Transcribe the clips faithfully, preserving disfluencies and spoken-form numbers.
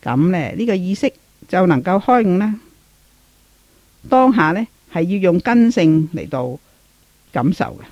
咁咧呢個意識就能夠開悟啦。當下呢，係要用根性嚟到感受嘅。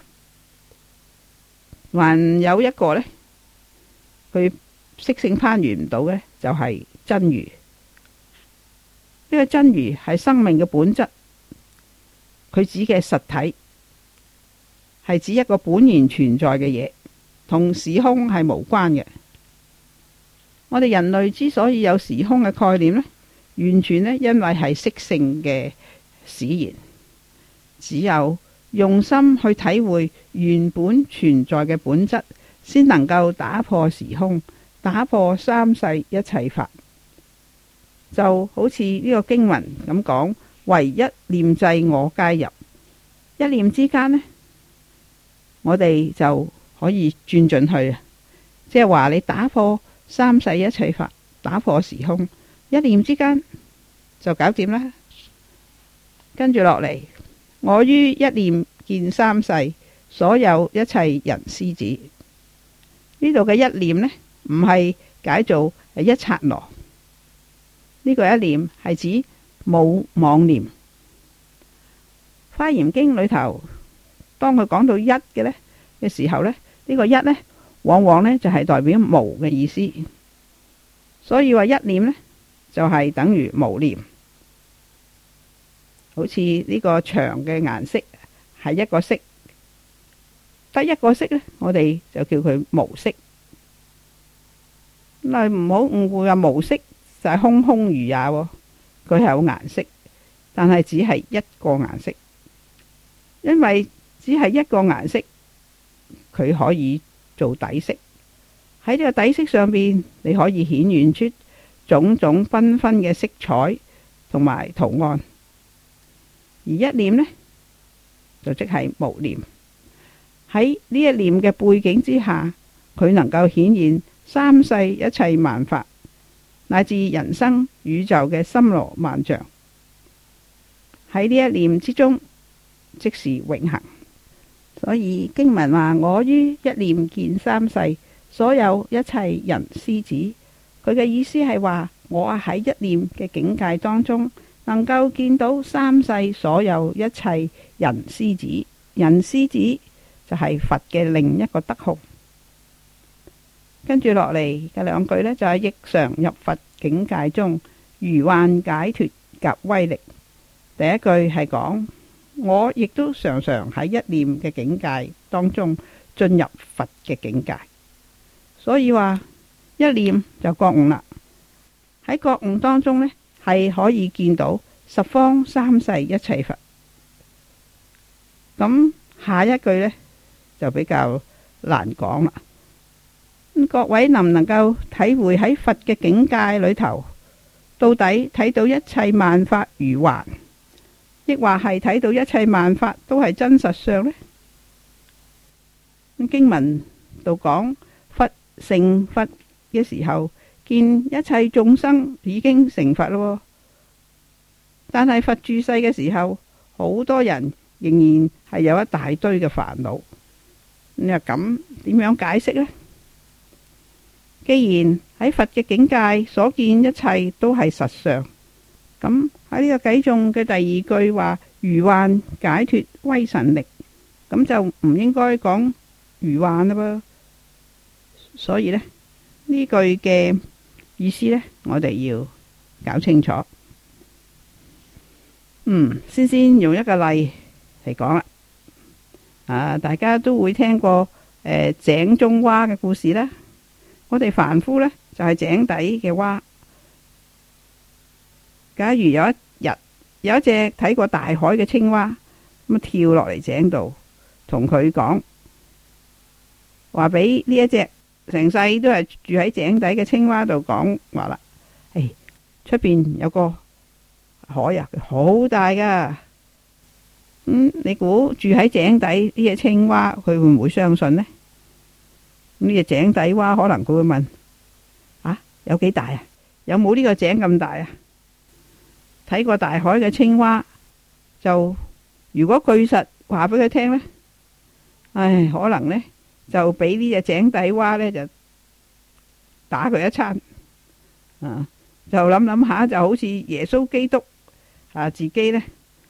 還有一個呢，佢識性攀緣唔到嘅，就係真如。呢個真如係生命嘅本質，佢指嘅實體係指一個本然存在嘅嘢，同時空係無關嘅。我哋人類之所以有時空嘅概念呢，完全呢，因為係識性嘅使然，只有用心去體會原本存在嘅本質，先能夠打破時空，打破三世一切法。就好似呢個經文咁講，唯一念際我皆入，一念之間呢，我哋就可以轉進去，即係話你打破三世一切法，打破時空，一念之間就搞掂啦。跟住落嚟，我於一念見三世，所有一切人師子。呢度嘅一念呢，唔係解做係一剎那，呢個一念係指冇妄念。華嚴經裏頭，當佢講到一嘅呢嘅時候呢，呢個一呢，往往呢就係代表無嘅意思。所以話一念呢，就係等於無念。好似呢個牆嘅顏色係一個色，得一個色呢，我哋就叫佢無色。嗱，唔好誤會啊，無色就係空空如也，佢係有顏色，但係只係一個顏色。因為只係一個顏色，佢可以做底色。喺呢個底色上邊，你可以顯現出種種繽紛嘅色彩同埋圖案。而一念呢，就即係無念。喺呢一念嘅背景之下，佢能夠顯現三世一切萬法，乃至人生宇宙嘅森羅萬象。喺呢一念之中，即是永恆。所以經文話：我於一念見三世，所有一切人師子。佢嘅意思係話，我喺一念嘅境界當中，能夠見到三世所有一切人師子。人師子就係佛嘅另一個德號。跟住落嚟嘅兩句呢，就係亦常入佛境界中，如幻解脫及威力。第一句係講我亦都常常喺一念嘅境界當中進入佛嘅境界，所以話一念就覺悟啦。喺覺悟當中呢，係可以見到十方三世一切佛。咁下一句呢，就比較難講啦。各位能唔能夠體會喺佛嘅境界裏頭，到底睇到一切萬法如幻，亦或係睇到一切萬法都係真實相呢？經文度講佛成佛嘅時候，見一切眾生已經成佛咯，但係佛住世嘅時候，好多人仍然係有一大堆嘅煩惱。你話咁點樣解釋呢？既然喺佛嘅境界所見一切都係實相，咁喺呢個偈頌嘅第二句話如幻解脫威神力，咁就唔應該講如幻啦噃。所以呢，呢句嘅意思呢，我哋要搞清楚。嗯，先先用一個例嚟講啦。啊，大家都會聽過誒、呃、井中蛙嘅故事啦。我哋凡夫呢，就係、是、井底嘅蛙。假如有一日有一隻睇過大海嘅青蛙，咁跳落嚟井度，同佢講，話俾呢一隻成世都係住喺井底嘅青蛙度講話啦。誒，出邊有個海啊，好大噶。嗯，你估住喺井底呢隻青蛙，佢會唔會相信呢？呢隻井底蛙可能佢會問：啊，有幾大啊？有冇呢個井咁大啊？睇過大海嘅青蛙，就如果據實話俾佢聽呢，唉，可能呢就俾呢隻井底蛙呢就打佢一餐啊！ 就諗諗下，就好似耶穌基督啊，自己呢，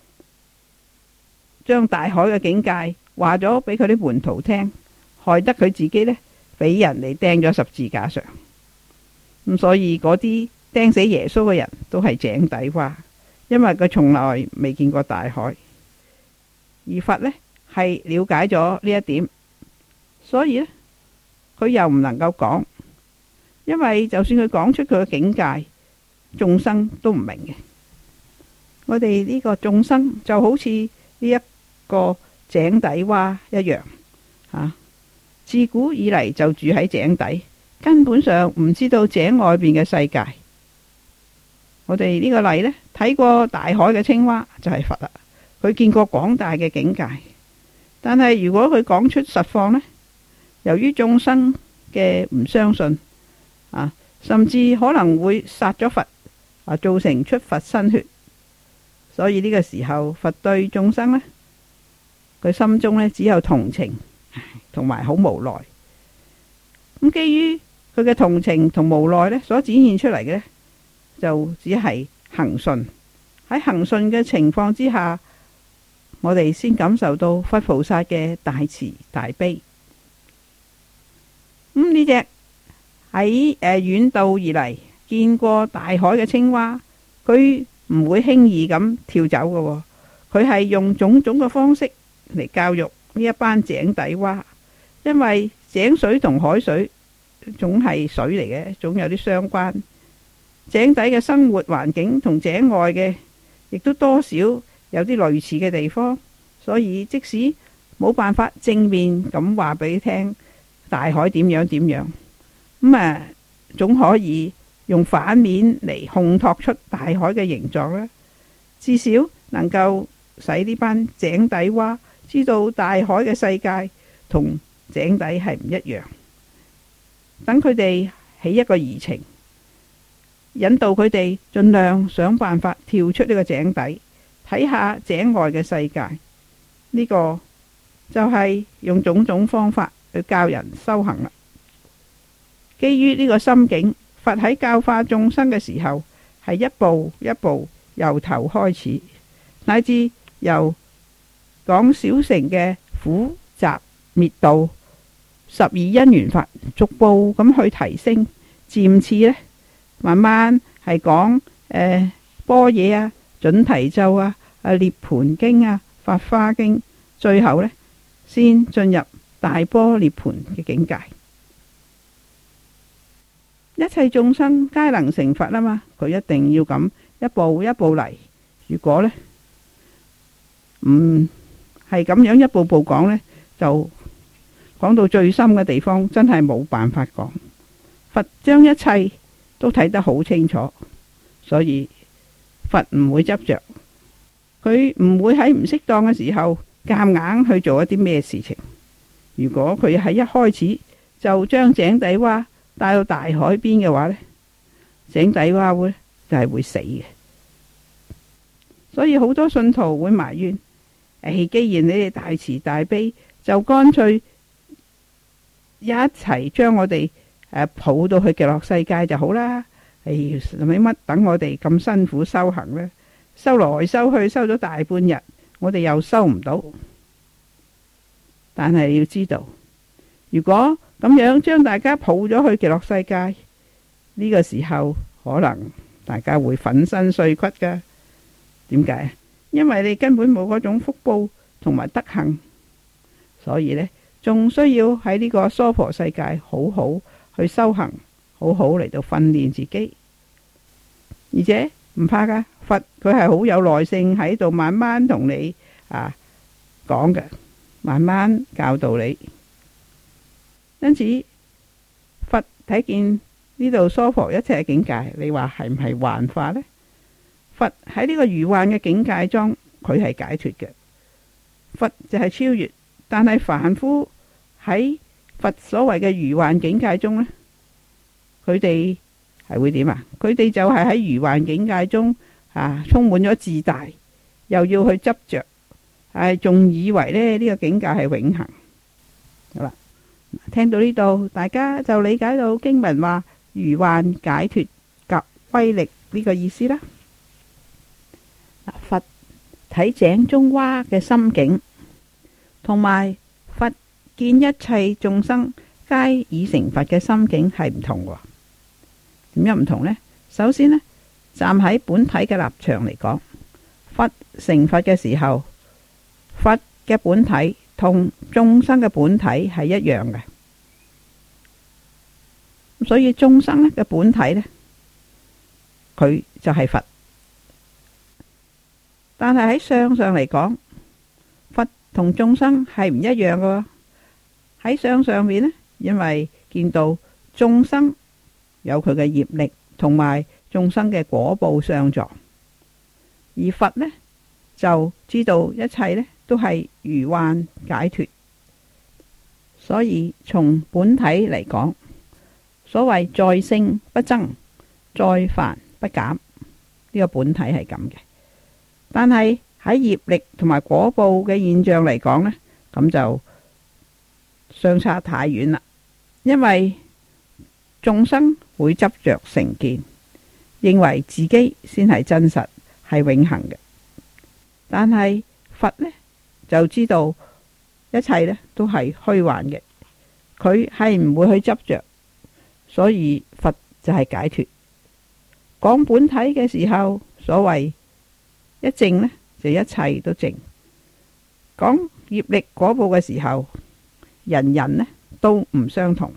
將大海嘅境界話咗俾佢啲門徒聽，害得佢自己呢，俾人哋釘咗十字架上。咁所以嗰啲釘死耶穌嘅人都係井底蛙，因為佢從來未見過大海。而佛呢，係了解咗呢一點，所以呢，佢又唔能夠講，因為就算佢講出佢嘅境界，眾生都唔明嘅。我哋呢個眾生就好似呢一個井底蛙一樣，啊，自古以嚟就住喺井底，根本上唔知道井外邊嘅世界。我哋呢個例呢，睇過大海嘅青蛙就係佛啦，佢見過廣大嘅境界。但係如果佢講出實況呢，由於眾生嘅唔相信，啊，甚至可能會殺咗佛，啊，造成出佛身血。所以呢個時候，佛對眾生呢，佢心中呢，只有同情，同埋好無奈。咁基於佢嘅同情同無奈呢，所展現出嚟嘅呢，就只係恒順。喺恒順嘅情況之下，我哋先感受到佛菩薩嘅大慈大悲。咁呢隻喺誒遠道而嚟見過大海嘅青蛙，佢唔會輕易咁跳走嘅，佢係用種種嘅方式嚟教育呢一班井底蛙。因為井水同海水總係水嚟嘅，總有啲相關。井底嘅生活環境同井外嘅亦都多少有啲類似嘅地方，所以即使冇辦法正面咁話俾你聽大海點樣點樣，咁啊總可以用反面嚟烘托出大海嘅形狀啦。至少能夠使呢班井底蛙知道大海嘅世界同井底係唔一樣，等佢哋起一個移情，引導佢哋盡量想辦法跳出呢個井底，睇下井外嘅世界。呢個就係用種種方法去教人修行啦。基於呢個心境，佛喺教化眾生嘅時候，係一步一步由頭開始，乃至由講小乘嘅苦集滅道十二因緣法，逐步咁去提升，漸次呢，慢慢係講誒般若啊、準提咒啊、啊涅槃經啊、法華經，最後呢，先進入大般涅槃嘅境界。一切眾生皆能成佛啊嘛，佢一定要咁一步一步嚟。如果呢唔係咁樣一步步講呢，就講到最深嘅地方，真係冇辦法講。佛將一切都睇得好清楚，所以佛唔會執着，佢唔會喺唔適當嘅時候夾硬去做一啲咩事情。如果佢喺一開始就將井底蛙帶到大海邊嘅話呢，井底蛙會就係會死嘅。所以好多信徒會埋怨，誒，既然你哋大慈大悲，就乾脆一齊將我哋誒抱到去極樂世界就好啦。誒，使乜等我哋咁辛苦修行呢？修來修去，修咗大半日，我哋又修唔到。但係要知道，如果咁樣將大家抱咗去極樂世界，呢個時候可能大家會粉身碎骨噶。點解？因為你根本冇嗰種福報同埋德行，所以呢，仲需要喺呢個娑婆世界好好去修行，好好嚟到訓練自己。而且唔怕噶，佛佢係好有耐性喺度慢慢同你啊講嘅，慢慢教導你。因此佛睇見呢度娑婆一切境界，你話係唔係幻化呢？佛喺呢個如幻嘅境界中，佢係解脫嘅。佛就係超越，但係凡夫喺佛所謂嘅如幻境界中呢，佢哋係會點啊？佢哋就係喺如幻境界中啊，充滿咗自大，又要去執着，係仲以為咧呢個境界係永恆。好啦，聽到呢度，大家就理解到經文話如幻解脫及威力呢個意思啦。佛睇井中蛙嘅心境，同埋佛見一切眾生皆已成佛嘅心境係唔同喎。點樣唔同呢？首先呢，站喺本體嘅立場嚟講，佛成佛嘅時候，佛嘅本體同眾生嘅本體係一樣嘅，所以眾生嘅本體呢，佢就係佛。但係喺相上嚟講，佛同眾生係唔一樣嘅。喺相上面呢，因為見到眾生有佢嘅業力，同埋眾生嘅果報相狀，而佛呢就知道一切呢都係如幻解脫。所以從本體嚟講，所謂在聖不增，在凡不減，呢、這個本體係咁嘅。但係喺業力同埋果報嘅現象嚟講呢，咁就相差太遠啦。因為眾生會執着成見，認為自己先係真實，係永恆嘅。但係佛呢就知道一切呢都係虛幻嘅，佢係唔會去執着，所以佛就係解脫。講本體嘅時候，所謂一淨呢，就一切都淨。講業力果報嘅時候，人人呢都唔相同。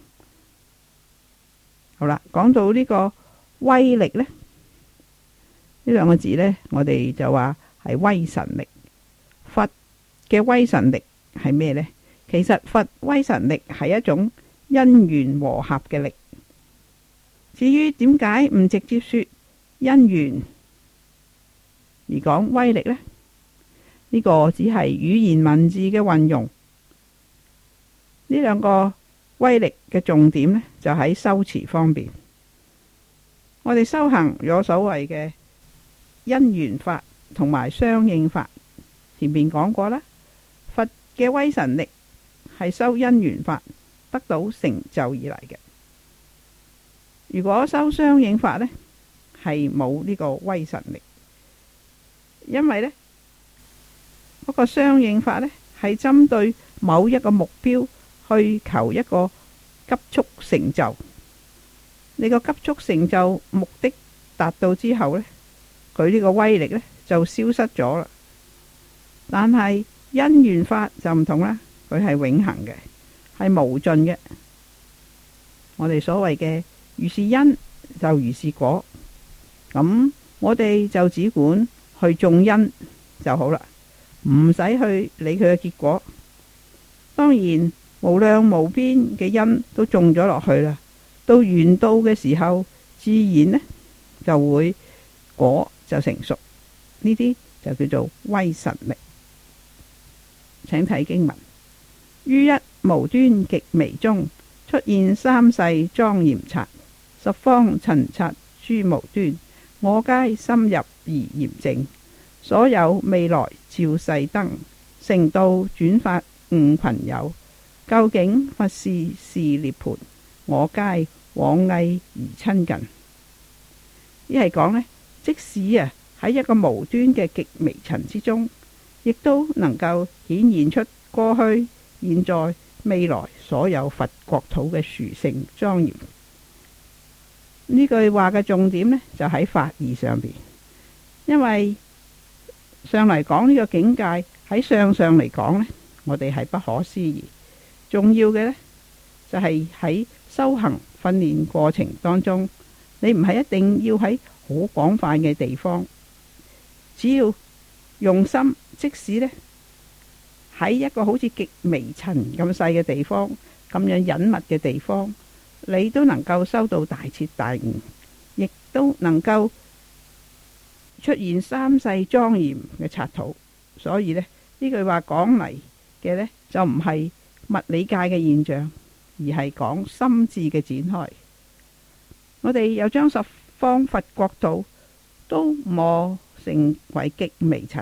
好啦，講到呢個威力呢，呢兩個字呢，我哋就話係威神力。佛嘅威神力係咩呢？其實佛威神力係一種因緣和合嘅力。至於點解唔直接說因緣而講威力呢？呢個只係語言文字嘅運用。呢兩個威力嘅重點呢，就喺修持方面。我哋修行有所謂嘅因緣法同埋相應法，前面講過啦。佛嘅威神力係修因緣法得到成就而嚟嘅。如果修相應法呢，係冇呢個威神力。因為呢嗰、那個相應法呢，係針對某一個目標去求一個急速成就。你個急速成就目的達到之後呢，佢呢個威力呢就消失咗啦。但係因緣法就唔同啦，佢係永恆嘅，係無盡嘅。我哋所謂嘅如是因就如是果，咁我哋就只管去種因就好啦，唔使去理佢嘅結果。當然無量無邊嘅因都種咗落去啦，到緣到嘅時候，自然呢就會果就成熟。呢啲就叫做威神力。請睇經文：於一無端極微中，出現三世莊嚴剎，十方塵剎諸無端，我皆深入而嚴淨。所有未來照世燈，成道轉法悟群友。究竟佛事是涅槃，我皆往詣而親近。呢係講呢，即使啊喺一個無端嘅極微塵之中，亦都能夠顯現出過去、現在、未來所有佛國土嘅殊勝莊嚴。呢句話嘅重點呢，就喺法義上邊，因為上嚟講呢個境界喺相上嚟講呢，我哋係不可思議。重要嘅呢，就係喺修行訓練過程當中，你唔係一定要喺好廣泛嘅地方，只要用心，即使呢喺一個好似極微塵咁細嘅地方，咁樣隱密嘅地方，你都能夠修到大徹大悟，亦都能夠出現三世莊嚴嘅剎土。所以呢，呢句話講嚟嘅呢，就唔係物理界嘅現象，而係講心智嘅展開。我哋又將十方佛國土都磨成為極微塵，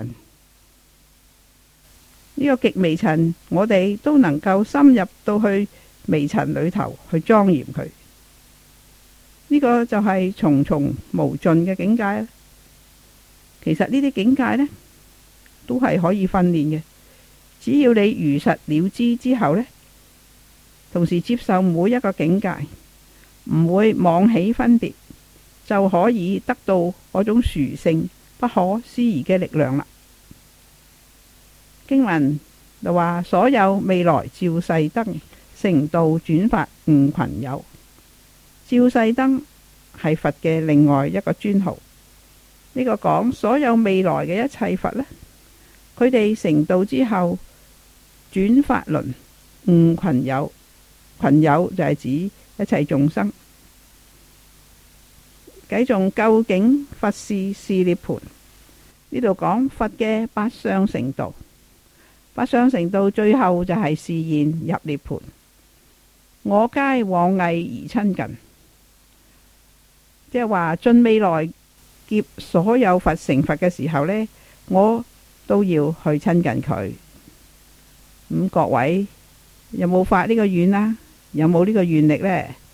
呢、這個極微塵我哋都能夠深入到去微塵裏頭去莊嚴佢。 呢個就係重重無盡嘅境界。其實呢啲境界呢，都係可以訓練嘅，只要你如實了知之後呢，同時接受每一個境界，唔會妄起分別，就可以得到嗰種殊勝不可思議嘅力量啦。經文就話：所有未來照世燈，成道轉法悟群有。照世燈係佛嘅另外一個專號。呢、這個講所有未來嘅一切佛呢，佢哋成道之後轉法輪悟群有。群有就係指一切眾生。繼續究竟佛事是涅槃，呢度講佛嘅八相成道。八相成道最後就係示現入涅槃，我皆往詣而親近。即係話盡未來劫所有佛成佛嘅時候呢，我都要去親近佢。咁、嗯、各位有冇發呢個願啊？有冇呢個願力呢？